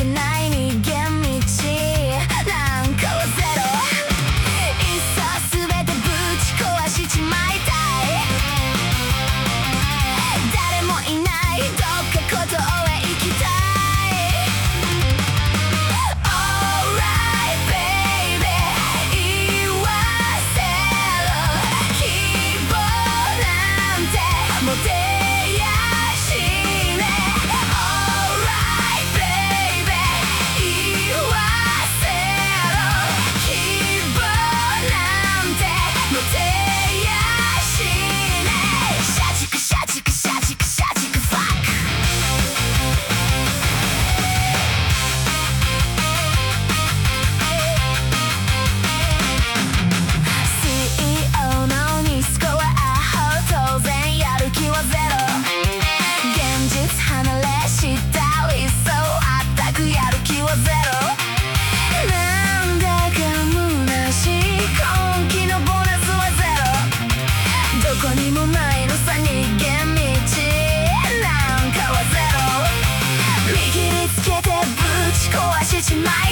けない逃げ道なんかはゼロ。いっそ全てぶち壊しちまいたい。誰もいないどっか孤島へ行きたい。Alright baby 言わせろ。希望なんて持てやしね。Alright baby 言わせろ。希望なんて持てやしね。社畜社畜社畜社畜ファック。CEO の息子はアホ。当然やる気はゼロ。現実離れした理想全くやる気はゼロ。なんだか虚しい今期のボーナスはゼロ。どこにもないのさ逃げ道なんかはゼロ。見切りつけてぶち壊しちまい